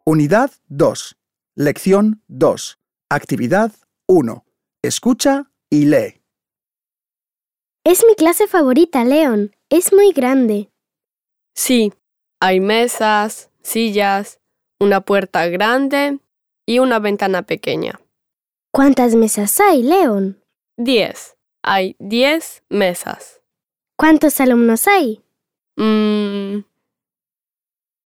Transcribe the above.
Unidad 2. Lección 2. Actividad 1. Escucha y lee. Es mi clase favorita, Leon. Es muy grande. Sí, hay mesas, sillas, una puerta grande y una ventana pequeña. ¿Cuántas mesas hay, Leon? 10. Hay 10 mesas. ¿Cuántos alumnos hay?